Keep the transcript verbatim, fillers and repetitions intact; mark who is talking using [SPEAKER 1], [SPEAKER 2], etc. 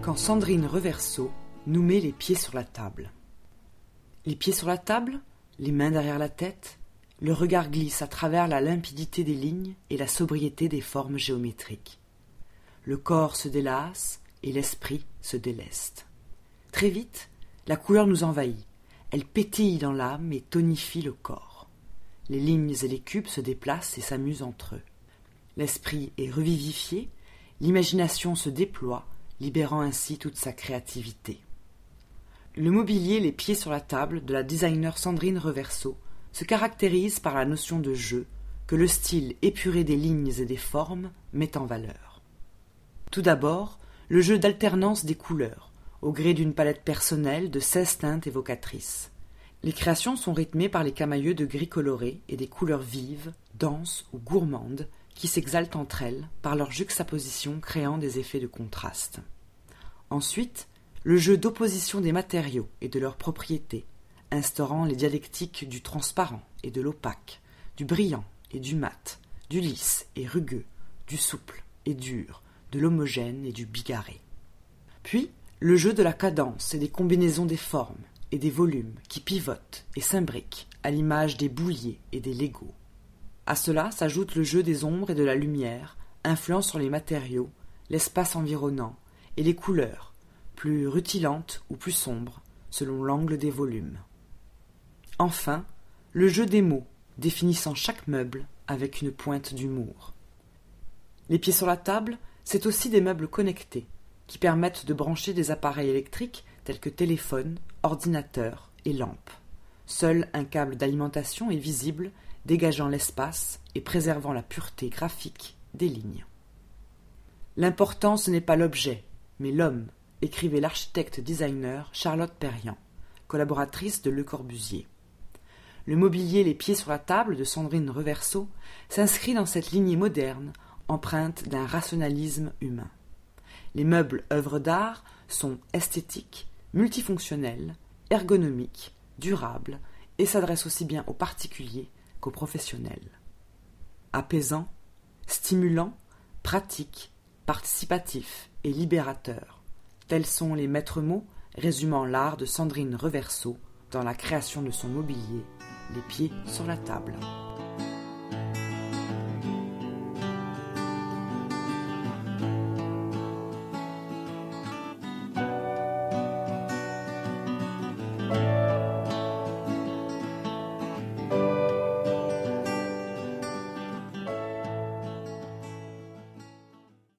[SPEAKER 1] quand Sandrine Reverso nous met les pieds sur la table. Les pieds sur la table, les mains derrière la tête, le regard glisse à travers la limpidité des lignes et la sobriété des formes géométriques. Le corps se délasse et l'esprit se déleste. Très vite, la couleur nous envahit. Elle pétille dans l'âme et tonifie le corps. Les lignes et les cubes se déplacent et s'amusent entre eux. L'esprit est revivifié, l'imagination se déploie, libérant ainsi toute sa créativité. Le mobilier Les pieds sur la table de la designer Sandrine Reverso se caractérise par la notion de jeu que le style épuré des lignes et des formes met en valeur. Tout d'abord, le jeu d'alternance des couleurs, au gré d'une palette personnelle de seize teintes évocatrices. Les créations sont rythmées par les camailleux de gris coloré et des couleurs vives, denses ou gourmandes qui s'exaltent entre elles par leur juxtaposition créant des effets de contraste. Ensuite, le jeu d'opposition des matériaux et de leurs propriétés, instaurant les dialectiques du transparent et de l'opaque, du brillant et du mat, du lisse et rugueux, du souple et dur, de l'homogène et du bigarré. Puis, le jeu de la cadence et des combinaisons des formes et des volumes qui pivotent et s'imbriquent à l'image des bouliers et des Legos. À cela s'ajoute le jeu des ombres et de la lumière, influant sur les matériaux, l'espace environnant et les couleurs, plus rutilantes ou plus sombres, selon l'angle des volumes. Enfin, le jeu des mots, définissant chaque meuble avec une pointe d'humour. Les pieds sur la table, c'est aussi des meubles connectés, qui permettent de brancher des appareils électriques tels que téléphones, ordinateurs et lampes. Seul un câble d'alimentation est visible, dégageant l'espace et préservant la pureté graphique des lignes. L'important, ce n'est pas l'objet, mais l'homme, écrivait l'architecte-designer Charlotte Perriand, collaboratrice de Le Corbusier. Le mobilier Les pieds sur la table de Sandrine Reverso s'inscrit dans cette lignée moderne, empreinte d'un rationalisme humain. Les meubles œuvres d'art sont esthétiques, multifonctionnels, ergonomiques, durables et s'adressent aussi bien aux particuliers qu'aux professionnels. Apaisant, stimulant, pratique, participatif et libérateur, tels sont les maîtres mots résumant l'art de Sandrine Reverso dans la création de son mobilier Les pieds sur la table.